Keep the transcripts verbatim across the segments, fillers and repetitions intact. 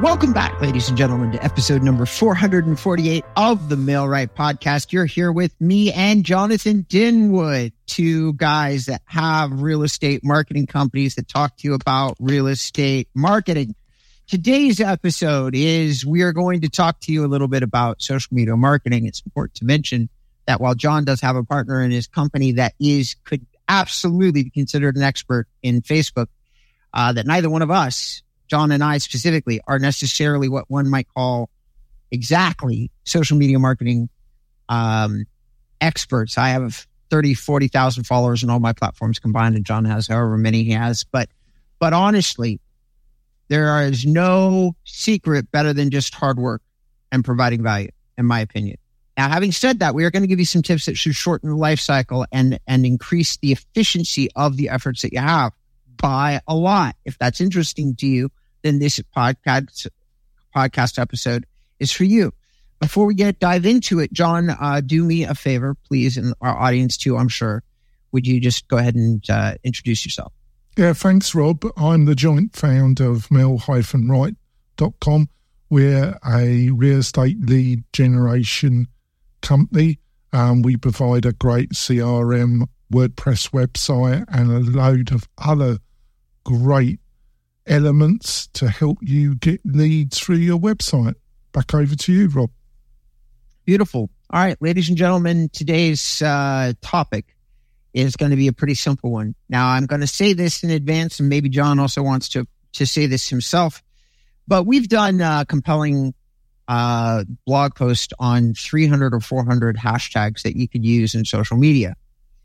Welcome back, ladies and gentlemen, to episode number four hundred forty-eight of the Mailrite Podcast. You're here with me and Jonathan Dinwood, two guys that have real estate marketing companies that talk to you about real estate marketing. Today's episode is we are going to talk to you a little bit about social media marketing. It's important to mention that while John does have a partner in his company that is could absolutely be considered an expert in Facebook, uh, that neither one of us, John and I specifically, are necessarily what one might call exactly social media marketing um, experts. I have thirty, forty thousand followers on all my platforms combined, and John has however many he has. But, but honestly, there is no secret better than just hard work and providing value, in my opinion. Now, having said that, we are going to give you some tips that should shorten the life cycle and, and increase the efficiency of the efforts that you have by a lot. If that's interesting to you, then this podcast podcast episode is for you. Before we get dive into it, John, uh, do me a favor, please, and our audience too, I'm sure. Would you just go ahead and uh, introduce yourself? Yeah, thanks, Rob. I'm the joint founder of mail dash right dot com. We're a real estate lead generation company. Um, we provide a great C R M, WordPress website, and a load of other great elements to help you get leads through your website. Back over to you, Rob. Beautiful. All right, ladies and gentlemen, today's uh, topic is going to be a pretty simple one. Now, I'm going to say this in advance, and maybe John also wants to, to say this himself, but we've done uh, compelling uh, blog posts on three hundred or four hundred hashtags that you could use in social media.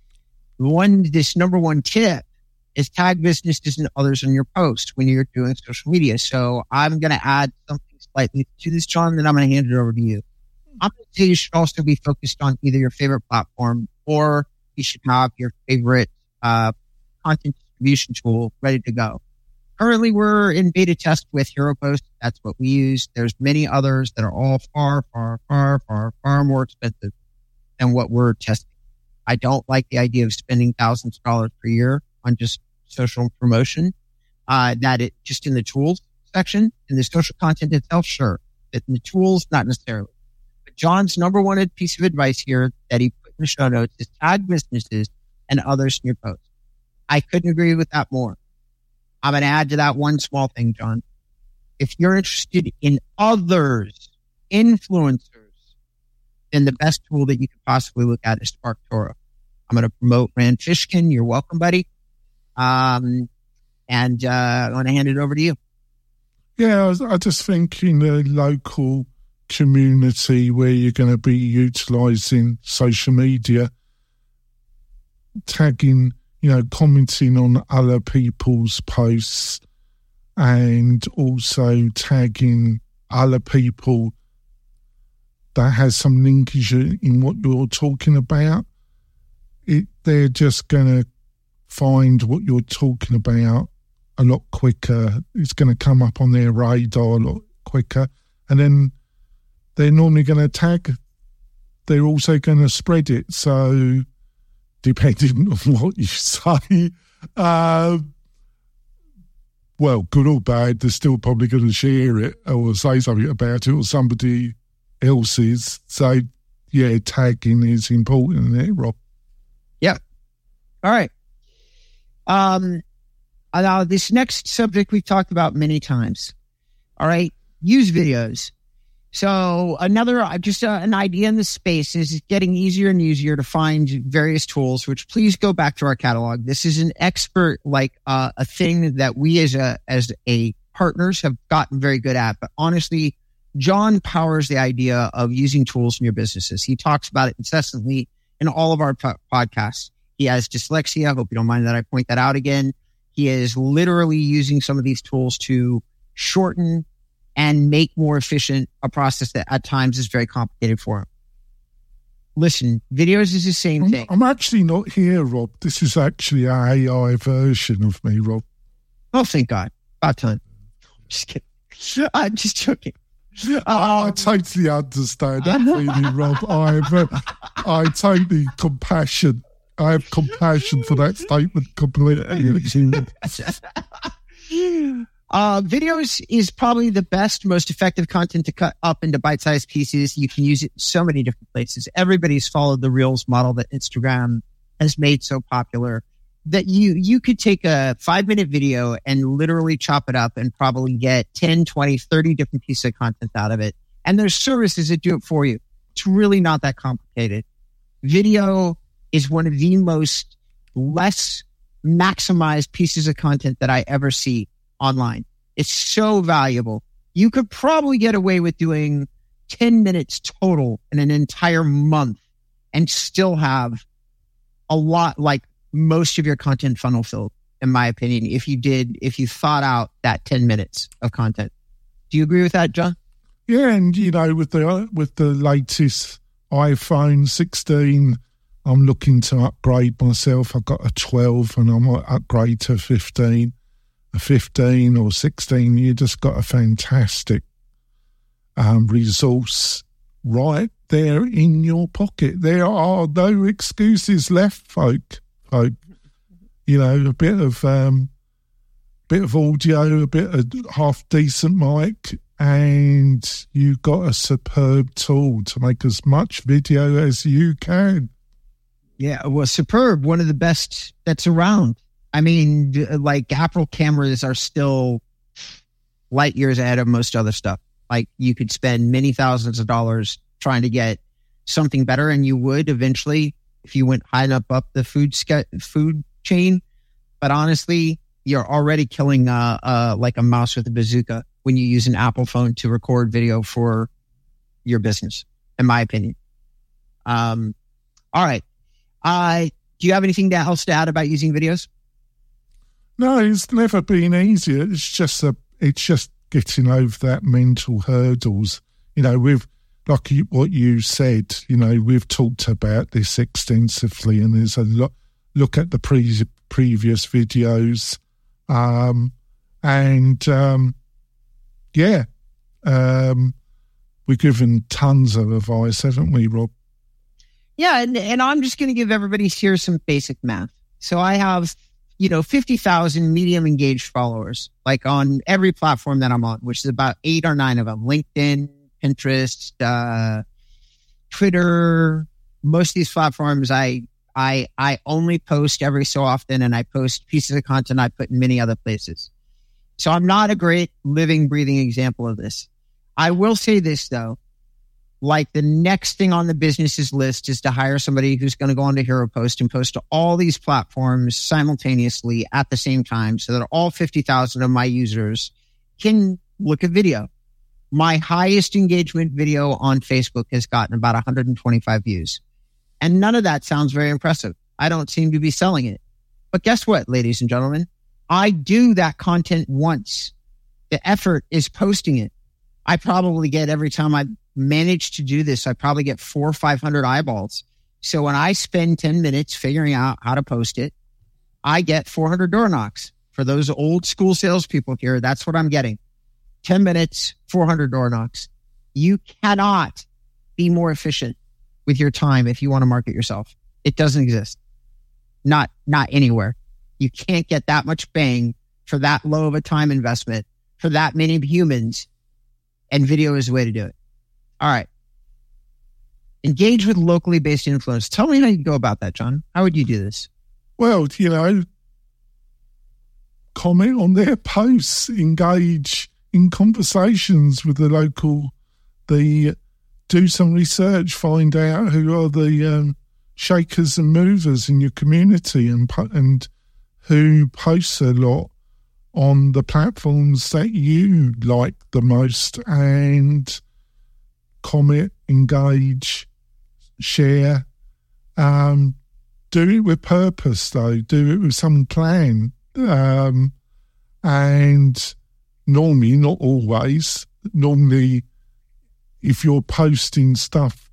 One, this number one tip is tag businesses and others in your post when you're doing social media. So I'm going to add something slightly to this, John, then I'm going to hand it over to you. I'm going to say you should also be focused on either your favorite platform or you should have your favorite uh, content distribution tool ready to go. Currently, we're in beta test with HeroPost. That's what we use. There's many others that are all far, far, far, far, far more expensive than what we're testing. I don't like the idea of spending thousands of dollars per year on just social promotion, uh, that it just in the tools section, in the social content itself, sure. But in the tools, not necessarily. But John's number one piece of advice here that he put in the show notes is tag businesses and others in your post. I couldn't agree with that more. I'm going to add to that one small thing, John. If you're interested in others, influencers, then the best tool that you could possibly look at is SparkToro. I'm going to promote Rand Fishkin. You're welcome, buddy. Um, and uh, I'm going to hand it over to you. Yeah, I, was, I just think in the local community where you're going to be utilising social media, tagging, you know, commenting on other people's posts and also tagging other people that has some linkage in what you're talking about. It, they're just going to find what you're talking about a lot quicker. It's going to come up on their radar a lot quicker. And then they're normally going to tag. They're also going to spread it. So depending on what you say, uh, well, good or bad, they're still probably going to share it or say something about it or somebody else's. So, yeah, tagging is important, isn't it, Rob? Yeah. All right. Um, now, this next subject we've talked about many times. All right. Use videos. So another, just uh, an idea in the space is getting easier and easier to find various tools, which please go back to our catalog. This is an expert, like uh, a thing that we as a, as a partners have gotten very good at. But honestly, John powers the idea of using tools in your businesses. He talks about it incessantly in all of our po- podcasts. He has dyslexia. I hope you don't mind that I point that out again. He is literally using some of these tools to shorten and make more efficient a process that at times is very complicated for him. Listen, videos is the same I'm, thing. I'm actually not here, Rob. This is actually an A I version of me, Rob. Oh, thank God. About time. Just kidding. I'm just joking. Um, I totally understand that feeling, Rob. I have, uh, I totally compassion. I have compassion for that statement completely. Uh, videos is probably the best, most effective content to cut up into bite-sized pieces. You can use it in so many different places. Everybody's followed the Reels model that Instagram has made so popular that you, you could take a five minute video and literally chop it up and probably get ten, twenty, thirty different pieces of content out of it. And there's services that do it for you. It's really not that complicated. Video is one of the most less maximized pieces of content that I ever see online. It's so valuable. You could probably get away with doing ten minutes total in an entire month and still have a lot, like most of your content funnel filled, in my opinion, if you did, if you thought out that ten minutes of content. Do you agree with that, John? Yeah, and you know, with the with the latest iPhone sixteen, I'm looking to upgrade myself. I've got a twelve and I might upgrade to fifteen. A fifteen or sixteen, you just got a fantastic um, resource right there in your pocket. There are no excuses left, folk. folk. You know, a bit of um, bit of audio, a bit of half decent mic, and you've got a superb tool to make as much video as you can. Yeah, well, superb, one of the best that's around. I mean, like Apple cameras are still light years ahead of most other stuff. Like you could spend many thousands of dollars trying to get something better, and you would eventually if you went high enough up the food sca- food chain. But honestly, you're already killing uh, uh, like a mouse with a bazooka when you use an Apple phone to record video for your business, in my opinion. Um, all right. Uh, do you have anything else to add about using videos? No, it's never been easier. It's just a, it's just getting over that mental hurdles. You know, we've, like you, what you said, you know, we've talked about this extensively, and there's a lot, look at the pre, previous videos. Um, and, um, yeah, um, we've given tons of advice, haven't we, Rob? Yeah. And, and I'm just going to give everybody here some basic math. So I have, you know, fifty thousand medium engaged followers, like on every platform that I'm on, which is about eight or nine of them. LinkedIn, Pinterest, uh, Twitter, most of these platforms, I, I, I only post every so often, and I post pieces of content I put in many other places. So I'm not a great living, breathing example of this. I will say this though, like the next thing on the business's list is to hire somebody who's going to go on to HeroPost and post to all these platforms simultaneously at the same time, so that all fifty thousand of my users can look at video. My highest engagement video on Facebook has gotten about one hundred twenty-five views. And none of that sounds very impressive. I don't seem to be selling it. But guess what, ladies and gentlemen? I do that content once. The effort is posting it. I probably get, every time I manage to do this, I probably get four or five hundred eyeballs. So when I spend ten minutes figuring out how to post it, I get four hundred door knocks. For those old school salespeople here, that's what I'm getting. ten minutes, four hundred door knocks. You cannot be more efficient with your time if you want to market yourself. It doesn't exist. Not, not anywhere. You can't get that much bang for that low of a time investment for that many humans, and video is the way to do it. All right. Engage with locally based influence. Tell me how you go about that, John. How would you do this? Well, you know, comment on their posts, engage in conversations with the local, the do some research, find out who are the um, shakers and movers in your community, and and who posts a lot on the platforms that you like the most, and comment, engage, share. Um, do it with purpose, though. Do it with some plan. Um, and normally, not always, normally, if you're posting stuff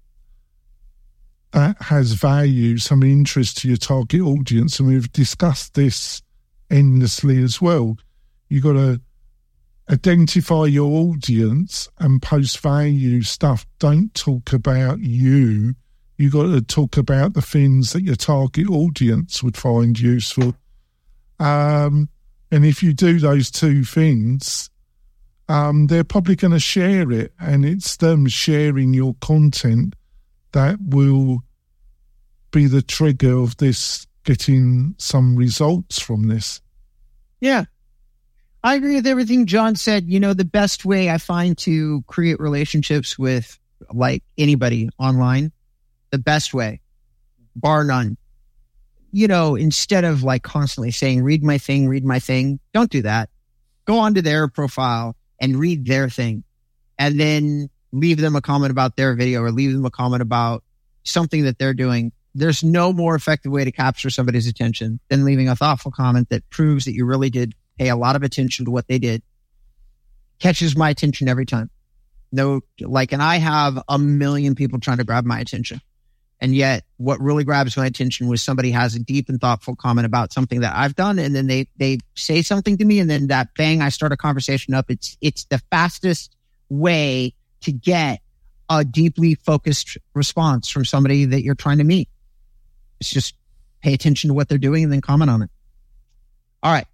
that has value, some interest to your target audience, and we've discussed this endlessly as well, you've got to identify your audience and post value stuff. Don't talk about you. You got to talk about the things that your target audience would find useful. Um, And if you do those two things, um, they're probably going to share it, and it's them sharing your content that will be the trigger of this getting some results from this. Yeah. I agree with everything John said. You know, the best way I find to create relationships with like anybody online, the best way, bar none. You know, instead of like constantly saying, read my thing, read my thing, don't do that. Go onto their profile and read their thing, and then leave them a comment about their video or leave them a comment about something that they're doing. There's no more effective way to capture somebody's attention than leaving a thoughtful comment that proves that you really did pay a lot of attention to what they did. Catches my attention every time. No, like, and I have a million people trying to grab my attention. And yet what really grabs my attention was somebody has a deep and thoughtful comment about something that I've done. And then they, they say something to me, and then that bang, I start a conversation up. It's, it's the fastest way to get a deeply focused response from somebody that you're trying to meet. It's just pay attention to what they're doing and then comment on it. All right.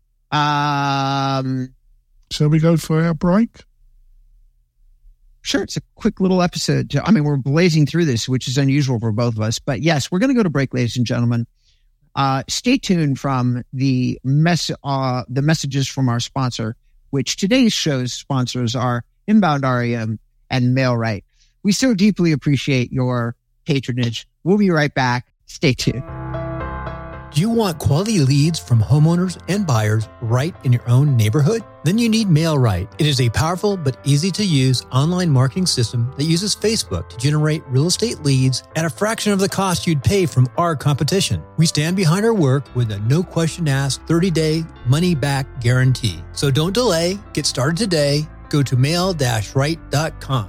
Um, Shall we go for our break? Sure. It's a quick little episode. I mean, we're blazing through this, which is unusual for both of us. But yes, we're going to go to break, ladies and gentlemen. Uh, stay tuned from the mess, uh, the messages from our sponsor, which today's show's sponsors are Inbound R E M and MailRight. We so deeply appreciate your patronage. We'll be right back. Stay tuned. Do you want quality leads from homeowners and buyers right in your own neighborhood? Then you need MailRight. It is a powerful but easy to use online marketing system that uses Facebook to generate real estate leads at a fraction of the cost you'd pay from our competition. We stand behind our work with a no question asked thirty day money back guarantee. So don't delay. Get started today. Go to mail right dot com.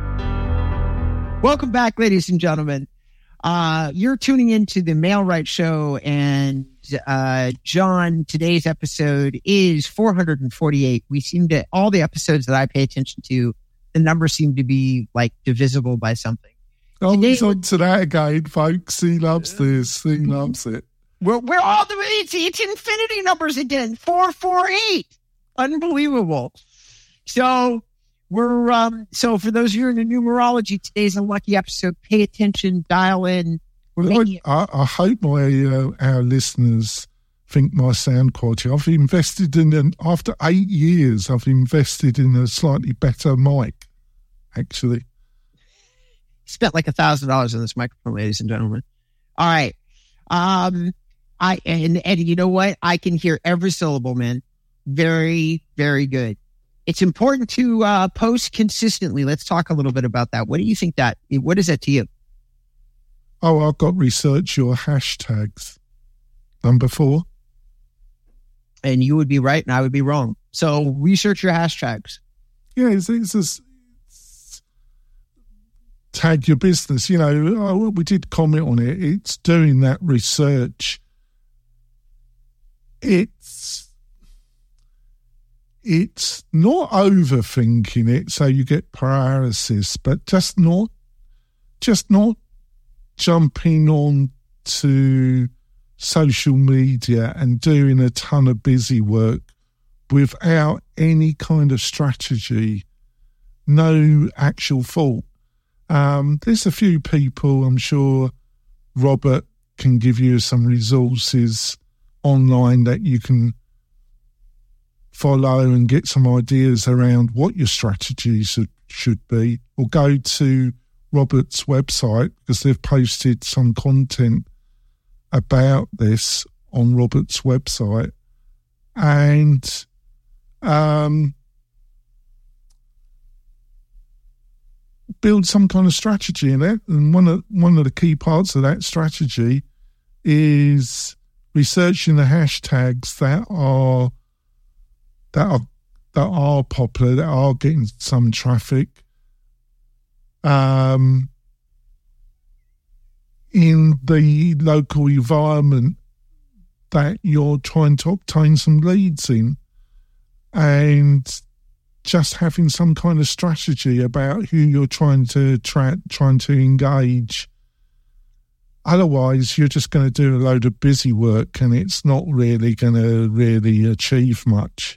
Welcome back, ladies and gentlemen. Uh, you're tuning into the MailRight Show, and uh, John, today's episode is four hundred forty-eight. We seem to, all the episodes that I pay attention to, the numbers seem to be like divisible by something. Oh, Today, he's on to that again, folks. He loves this. He loves it. We're, we're all the, it's, it's infinity numbers again, four forty-eight. Unbelievable. So, We're um so for those of you in the numerology, today's a lucky episode. Pay attention, dial in. We're making I, I hope my uh, our listeners think my sound quality. I've invested in an after eight years. I've invested in a slightly better mic. Actually, spent like a thousand dollars on this microphone, ladies and gentlemen. All right, um, I and and you know what? I can hear every syllable, man. Very, very good. It's important to uh, post consistently. Let's talk a little bit about that. What do you think that, what is that to you? Oh, I've got research your hashtags. Number four. And you would be right and I would be wrong. So research your hashtags. Yeah, it's, it's just tag your business. You know, we did comment on it. It's doing that research. It's, It's not overthinking it, so you get paralysis, but just not, just not jumping on to social media and doing a ton of busy work without any kind of strategy, no actual thought. Um, there's a few people, I'm sure Robert can give you some resources online that you can follow and get some ideas around what your strategy should, should be, or go to Robert's website because they've posted some content about this on Robert's website, and um, build some kind of strategy in it. And one of one of the key parts of that strategy is researching the hashtags that are that are that are popular, that are getting some traffic, um, in the local environment that you're trying to obtain some leads in, and just having some kind of strategy about who you're trying to attract, trying to engage. Otherwise, you're just going to do a load of busy work and it's not really going to really achieve much.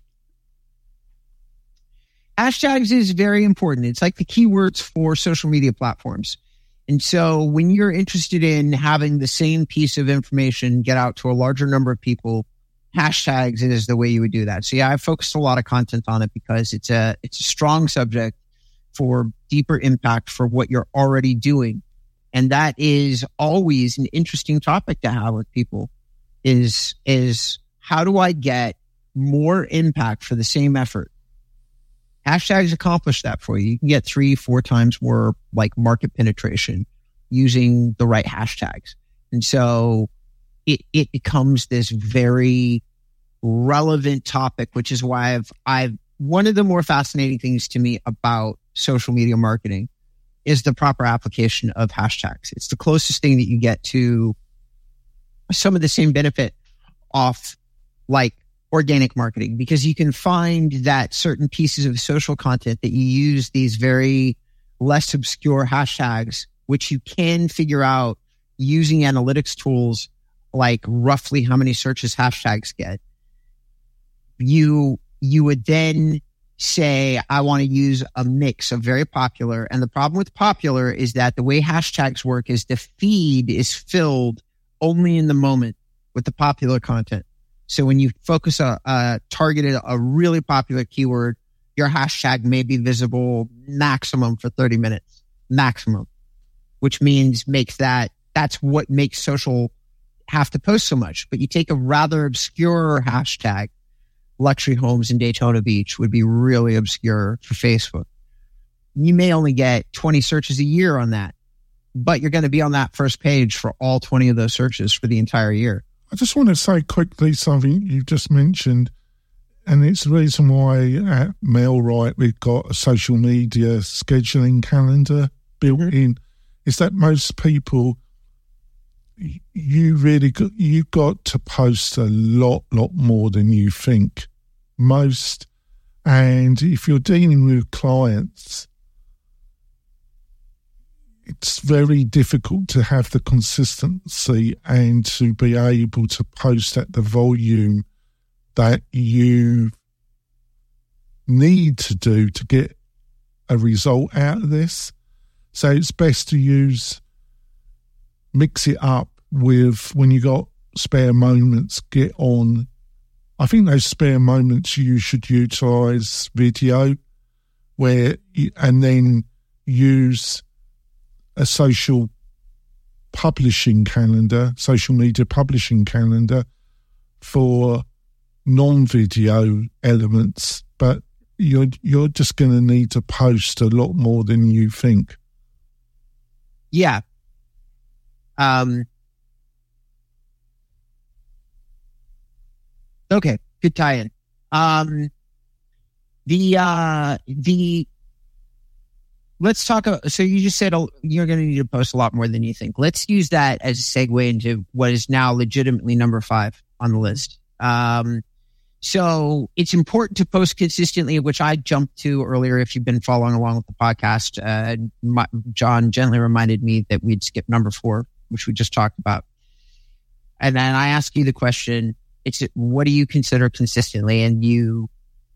Hashtags is very important. It's like the keywords for social media platforms. And so when you're interested in having the same piece of information get out to a larger number of people, hashtags is the way you would do that. So yeah, I focused a lot of content on it because it's a, it's a strong subject for deeper impact for what you're already doing. And that is always an interesting topic to have with people is, is how do I get more impact for the same effort? Hashtags accomplish that for you. You can get three, four times more like market penetration using the right hashtags. And so it, it becomes this very relevant topic, which is why I've, I've, one of the more fascinating things to me about social media marketing is the proper application of hashtags. It's the closest thing that you get to some of the same benefit off like organic marketing, because you can find that certain pieces of social content that you use these very less obscure hashtags, which you can figure out using analytics tools, like roughly how many searches hashtags get. You, you would then say, I want to use a mix of very popular. And the problem with popular is that the way hashtags work is the feed is filled only in the moment with the popular content. So when you focus a, a targeted, a really popular keyword, your hashtag may be visible maximum for thirty minutes, maximum, which means makes that, that's what makes social have to post so much. But you take a rather obscure hashtag, luxury homes in Daytona Beach would be really obscure for Facebook. You may only get twenty searches a year on that, but you're going to be on that first page for all twenty of those searches for the entire year. I just want to say quickly something you just mentioned, and it's the reason why at MailRight we've got a social media scheduling calendar built mm-hmm. in, is that most people, you really got, you've got to post a lot, lot more than you think. Most, and if you're dealing with clients, it's very difficult to have the consistency and to be able to post at the volume that you need to do to get a result out of this. So it's best to use, mix it up with when you got spare moments, get on. I think those spare moments you should utilise video where, you, and then use a social publishing calendar, social media publishing calendar for non-video elements, but you're you're just going to need to post a lot more than you think. Yeah. Um. Okay, good tie-in. Um. The uh the. Let's talk. So you just said you're going to need to post a lot more than you think. Let's use that as a segue into what is now legitimately number five on the list. Um, so it's important to post consistently, which I jumped to earlier. If you've been following along with the podcast, uh, my, John gently reminded me that we'd skip number four, which we just talked about. And then I ask you the question, it's what do you consider consistently? And you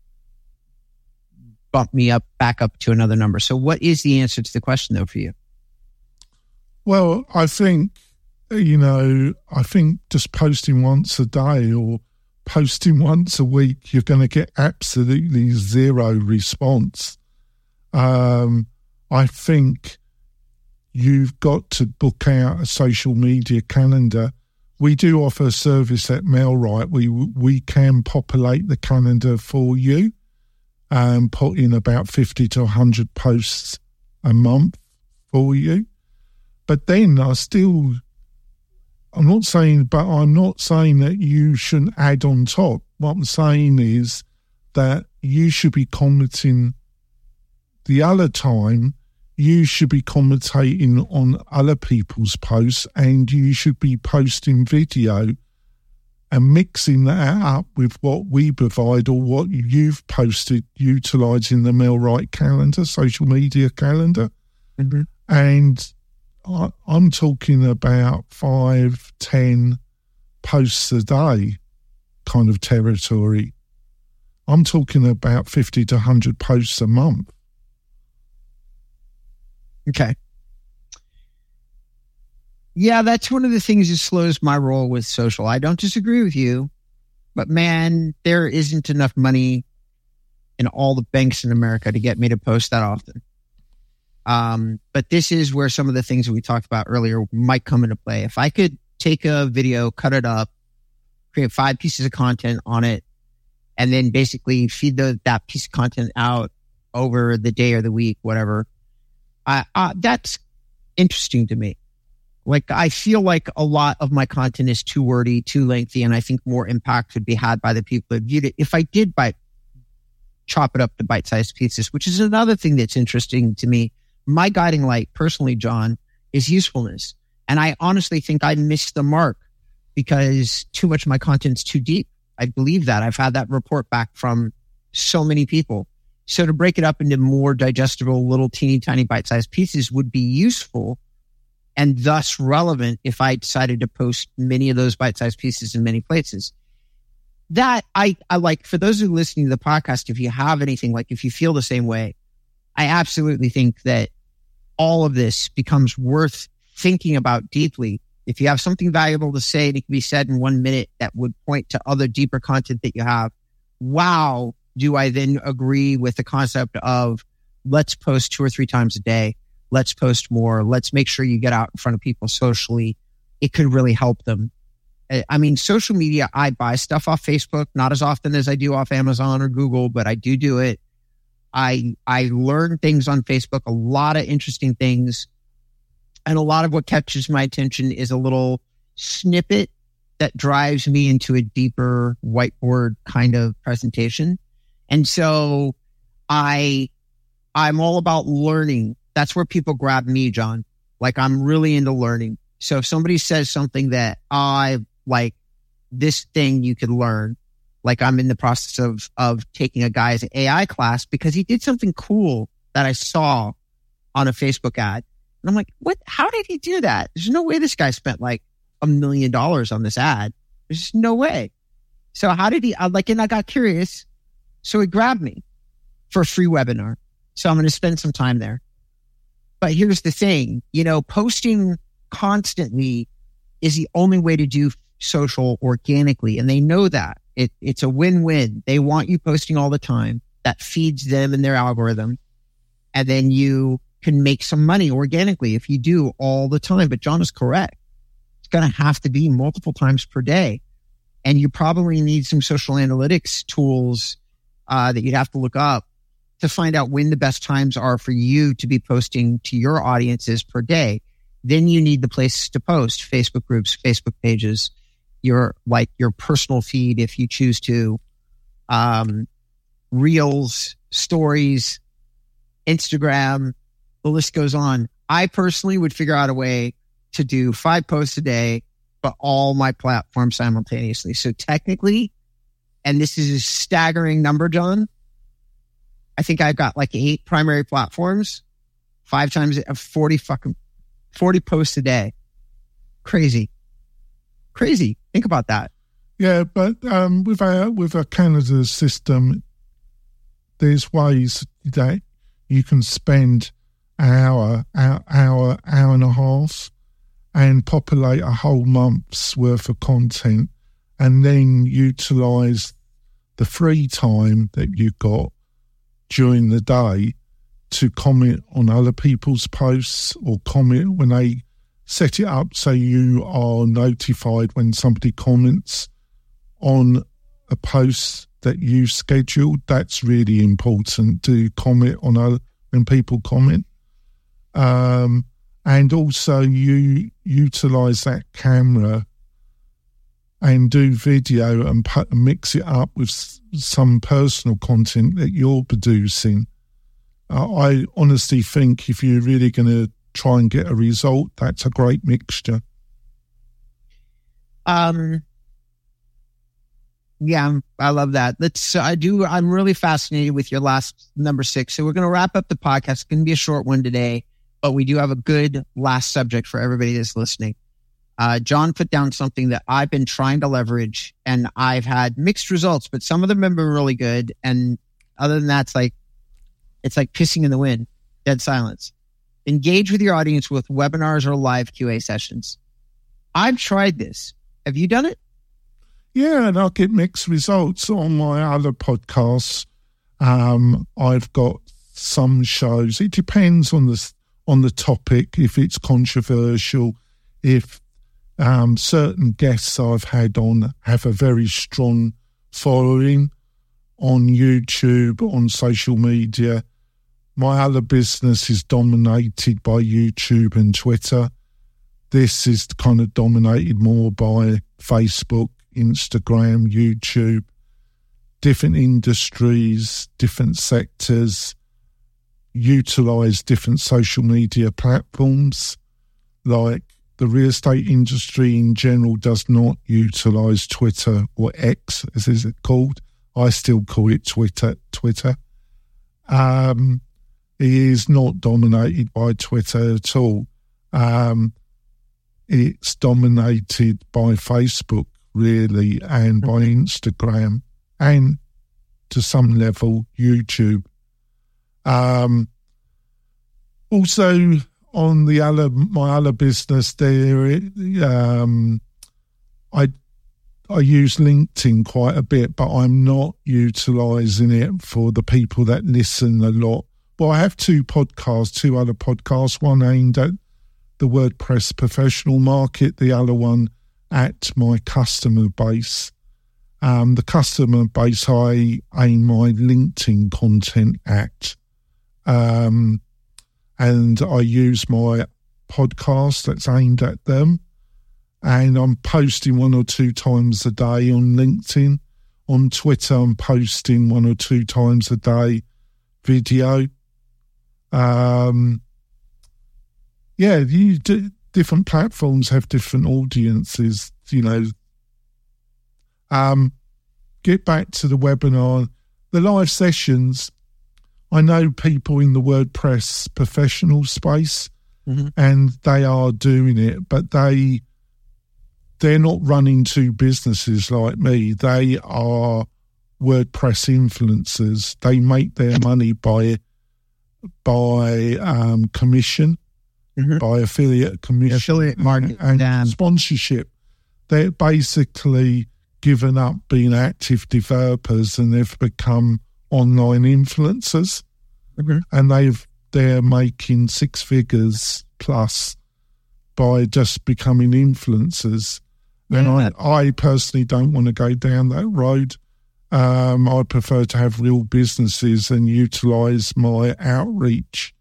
bump me up back up to another number. So what is the answer to the question though for you? Well, I think, you know, I think just posting once a day or posting once a week, you're going to get absolutely zero response. Um, I think you've got to book out a social media calendar. We do offer a service at MailRight. We, we can populate the calendar for you. Um, put in about fifty to one hundred posts a month for you. But then I still, I'm not saying, but I'm not saying that you shouldn't add on top. What I'm saying is that you should be commenting the other time, you should be commentating on other people's posts and you should be posting video and mixing that up with what we provide or what you've posted utilising the MailRight calendar, social media calendar. Mm-hmm. And I, I'm talking about five, ten posts a day kind of territory. I'm talking about fifty to one hundred posts a month. Okay. Yeah, that's one of the things that slows my roll with social. I don't disagree with you, but man, there isn't enough money in all the banks in America to get me to post that often. Um, but this is where some of the things that we talked about earlier might come into play. If I could take a video, cut it up, create five pieces of content on it, and then basically feed the, that piece of content out over the day or the week, whatever, I, uh, that's interesting to me. Like, I feel like a lot of my content is too wordy, too lengthy, and I think more impact would be had by the people that viewed it if I did bite, chop it up to bite-sized pieces, which is another thing that's interesting to me. My guiding light, personally, John, is usefulness. And I honestly think I missed the mark because too much of my content's too deep. I believe that. I've had that report back from so many people. So to break it up into more digestible, little teeny tiny bite-sized pieces would be useful and thus relevant if I decided to post many of those bite-sized pieces in many places. That I, I like, for those who are listening to the podcast, if you have anything, like if you feel the same way, I absolutely think that all of this becomes worth thinking about deeply. If you have something valuable to say, and it can be said in one minute that would point to other deeper content that you have. Wow. Do I then agree with the concept of let's post two or three times a day? Let's post more. Let's make sure you get out in front of people socially. It could really help them. I mean, social media, I buy stuff off Facebook, not as often as I do off Amazon or Google, but I do do it. I I learn things on Facebook, a lot of interesting things. And a lot of what catches my attention is a little snippet that drives me into a deeper whiteboard kind of presentation. And so I, I'm all about learning. That's where people grab me, John. Like, I'm really into learning. So if somebody says something that I like, this thing you could learn, like I'm in the process of, of taking a guy's A I class because he did something cool that I saw on a Facebook ad. And I'm like, what? How did he do that? There's no way this guy spent like a million dollars on this ad. There's just no way. So how did he, I like, and I got curious. So he grabbed me for a free webinar. So I'm going to spend some time there. But here's the thing, you know, posting constantly is the only way to do social organically. And they know that. It, it's a win-win. They want you posting all the time. That feeds them and their algorithm. And then you can make some money organically if you do all the time. But John is correct. It's going to have to be multiple times per day. And you probably need some social analytics tools uh, that you'd have to look up to find out when the best times are for you to be posting to your audiences per day. Then you need the place to post: Facebook groups, Facebook pages, your like your personal feed if you choose to, um, reels, stories, Instagram, the list goes on. I personally would figure out a way to do five posts a day, but all my platforms simultaneously. So technically, and this is a staggering number, John, I think I've got like eight primary platforms, five times forty fucking forty posts a day. Crazy, crazy. Think about that. Yeah, but um, with our with our Canada system, there's ways that you can spend an hour, hour, hour, hour and a half, and populate a whole month's worth of content, and then utilise the free time that you've got during the day to comment on other people's posts, or comment when they set it up so you are notified when somebody comments on a post that you scheduled. That's really important, to comment on other, when people comment. Um, and also you utilise that camera and do video and put, mix it up with some personal content that you're producing. Uh, I honestly think if you're really going to try and get a result, that's a great mixture. Um, yeah, I love that. Let's, I do, I'm really fascinated with your last number six. So we're going to wrap up the podcast. It's going to be a short one today. but we do have a good last subject for everybody that's listening. Uh, John put down something that I've been trying to leverage, and I've had mixed results, but some of them have been really good. And other than that, it's like, it's like pissing in the wind, dead silence. Engage with your audience with webinars or live Q A sessions. I've tried this. Have you done it? Yeah, and I get mixed results on my other podcasts. Um, I've got some shows. It depends on the on the topic. If it's controversial, if um, certain guests I've had on have a very strong following on YouTube, on social media. My other business is dominated by YouTube and Twitter. This is kind of dominated more by Facebook, Instagram, YouTube, different industries, different sectors, utilize different social media platforms. Like the real estate industry in general does not utilize Twitter or X, as is it called. I still call it Twitter. Twitter. Um, it is not dominated by Twitter at all. Um, it's dominated by Facebook, really, and by Instagram, and to some level, YouTube. Um, also, on the other, my other business there, um, I I use LinkedIn quite a bit, but I'm not utilising it for the people that listen a lot. Well, I have two podcasts, two other podcasts, one aimed at the WordPress professional market, the other one at my customer base. Um, the customer base I aim my LinkedIn content at. Um, and I use my podcast that's aimed at them. And I'm posting one or two times a day on LinkedIn. On Twitter, I'm posting one or two times a day video. Um, yeah, you do, different platforms have different audiences, you know. Um, get back to the webinar. The live sessions, I know people in the WordPress professional space, mm-hmm. and they are doing it, but they... they're not running two businesses like me. They are WordPress influencers. They make their money by by um, commission, mm-hmm. by affiliate commission, affiliate market, and Damn. sponsorship. They're basically given up being active developers and they've become online influencers, mm-hmm. and they've they're making six figures plus by just becoming influencers. And yeah. I, I personally don't want to go down that road. Um, I prefer to have real businesses and utilise my outreach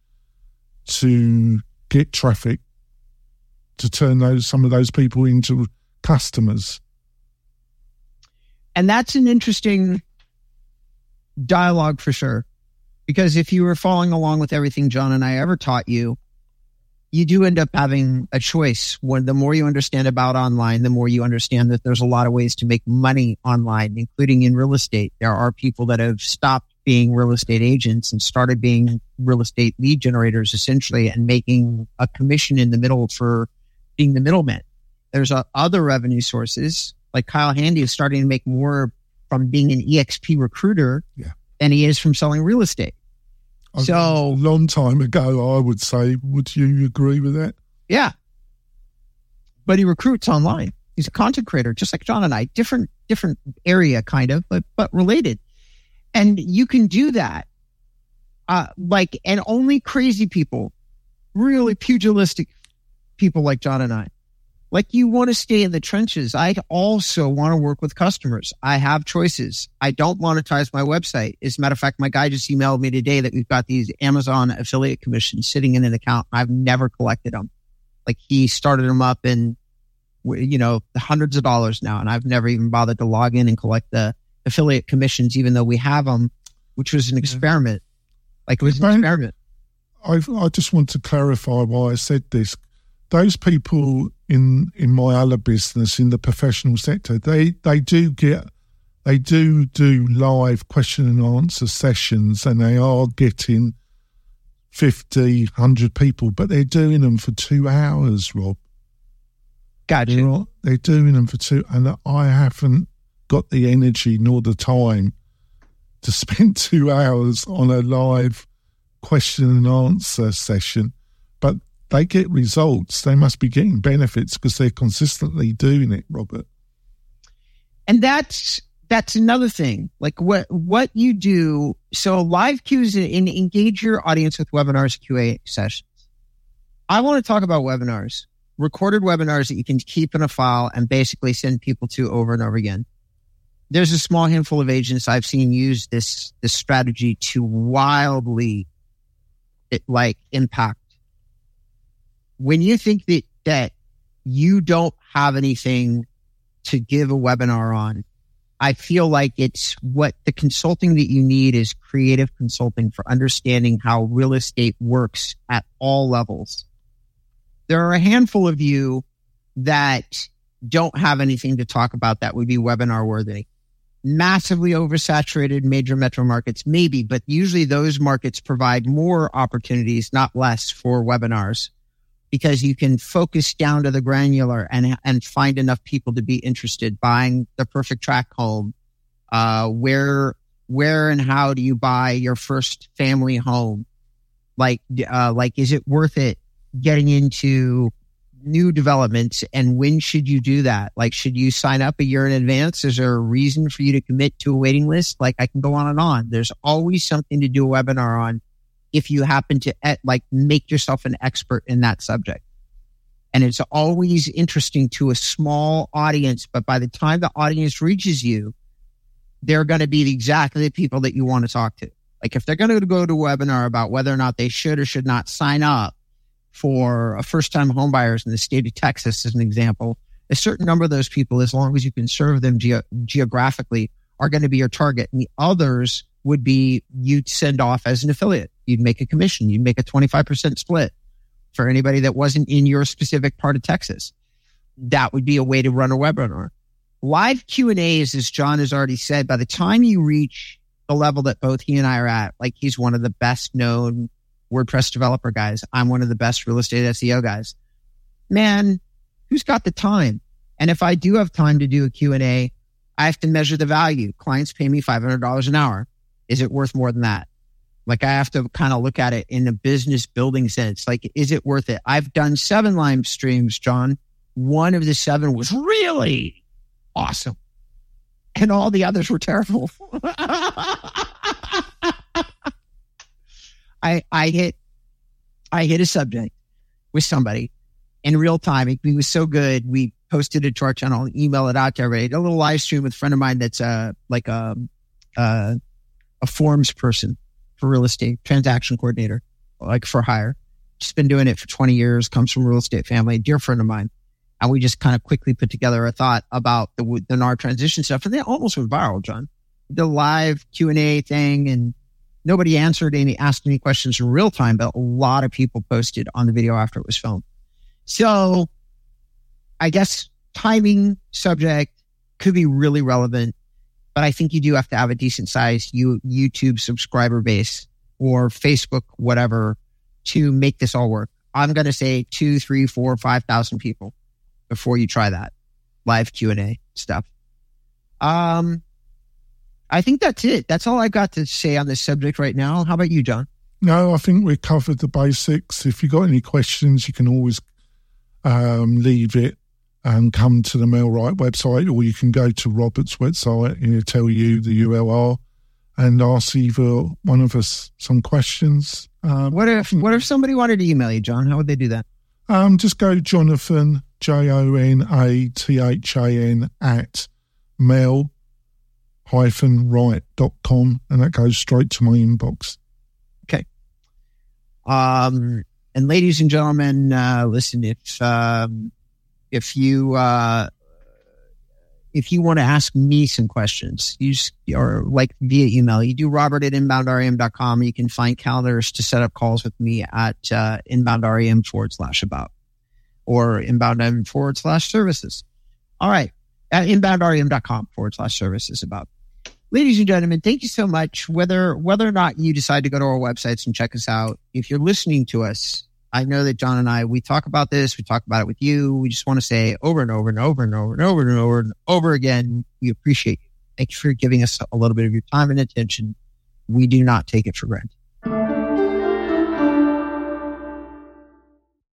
to get traffic, to turn those some of those people into customers. And that's an interesting dialogue for sure. Because if you were following along with everything John and I ever taught you, you do end up having a choice. When the more you understand about online, the more you understand that there's a lot of ways to make money online, including in real estate. There are people that have stopped being real estate agents and started being real estate lead generators, essentially, and making a commission in the middle for being the middleman. There's uh, other revenue sources, like Kyle Handy is starting to make more from being an E X P recruiter yeah. than he is from selling real estate. So a long time ago, I would say, would you agree with that? Yeah. But he recruits online. He's a content creator, just like John and I, different, different area kind of, but, but related. And you can do that. Uh, like, and only crazy people, really pugilistic people like John and I, like you want to stay in the trenches. I also want to work with customers. I have choices. I don't monetize my website. As a matter of fact, my guy just emailed me today that we've got these Amazon affiliate commissions sitting in an account. I've never collected them. Like he started them up in, you know, the hundreds of dollars now. And I've never even bothered to log in and collect the affiliate commissions, even though we have them, which was an experiment. Like it was an experiment. I I just want to clarify why I said this. Those people in in my other business, in the professional sector, they, they do get, they do do live question and answer sessions, and they are getting fifty, one hundred people, but they're doing them for two hours, Rob. Gotcha. They're, they're doing them for two, and I haven't got the energy nor the time to spend two hours on a live question and answer session. But they get results. They must be getting benefits because they're consistently doing it, Robert. And that's that's another thing. Like what what you do. So live Q's and engage your audience with webinars, Q A sessions. I want to talk about webinars, recorded webinars that you can keep in a file and basically send people to over and over again. There's a small handful of agents I've seen use this this strategy to wildly it, like impact. When you think that that you don't have anything to give a webinar on, I feel like it's what the consulting that you need is creative consulting for understanding how real estate works at all levels. There are a handful of you that don't have anything to talk about that would be webinar worthy. Massively oversaturated major metro markets, maybe, but usually those markets provide more opportunities, not less, for webinars, because you can focus down to the granular and and find enough people to be interested. Buying the perfect track home, uh, where where and how do you buy your first family home? Like uh, like is it worth it getting into new developments, and when should you do that? Like, should you sign up a year in advance? Is there a reason for you to commit to a waiting list? Like, I can go on and on. There's always something to do a webinar on if you happen to like make yourself an expert in that subject. And it's always interesting to a small audience, but by the time the audience reaches you, they're going to be exactly the people that you want to talk to. Like if they're going to go to a webinar about whether or not they should or should not sign up for a first-time homebuyers in the state of Texas, as an example, a certain number of those people, as long as you can serve them ge- geographically, are going to be your target. And the others would be you'd send off as an affiliate. You'd make a commission. You'd make a twenty-five percent split for anybody that wasn't in your specific part of Texas. That would be a way to run a webinar. Live Q and A's, as John has already said, by the time you reach the level that both he and I are at, like he's one of the best known WordPress developer guys. I'm one of the best real estate S E O guys. Man, who's got the time? And if I do have time to do a Q and A, I have to measure the value. Clients pay me five hundred dollars an hour. Is it worth more than that? Like I have to kind of look at it in a business building sense. Like, is it worth it? I've done seven live streams, John. One of the seven was really awesome. And all the others were terrible. I, I hit, I hit a subject with somebody in real time. It, it was so good. We posted it to our channel and emailed it out to everybody. Did a little live stream with a friend of mine that's uh like a, uh, a forms person for real estate, transaction coordinator, like for hire. Just been doing it for twenty years, comes from a real estate family, dear friend of mine. And we just kind of quickly put together a thought about the, the N A R transition stuff. And they almost went viral, John. The live Q and A thing, and nobody answered any, asked any questions in real time, but a lot of people posted on the video after it was filmed. So I guess timing, subject could be really relevant, but I think you do have to have a decent sized YouTube subscriber base or Facebook, whatever, to make this all work. I'm going to say two, three, four, five thousand people before you try that live Q and A stuff. Um, I think that's it. That's all I got to say on this subject right now. How about you, John? No, I think we covered the basics. If you've got any questions, you can always um, leave it and come to the MailRight website, or you can go to Robert's website and it'll tell you the U L R and ask either one of us some questions. Um, what if what if somebody wanted to email you, John? How would they do that? Um, just go Jonathan, J O N A T H A N at mail dash right dot com, and that goes straight to my inbox. Okay. Um, and ladies and gentlemen, uh, listen, if, um, if you, uh, if you want to ask me some questions, you just, or like via email, you do Robert at inbound R E M dot com. You can find calendars to set up calls with me at, uh, inboundrem forward slash about or inboundrem forward slash services. All right. At inboundrem dot com forward slash services about. ladies and gentlemen, thank you so much. Whether whether or not you decide to go to our websites and check us out, if you're listening to us, I know that John and I, we talk about this, we talk about it with you. We just want to say over and over and over and over and over and over and over again, we appreciate you. Thank you for giving us a little bit of your time and attention. We do not take it for granted.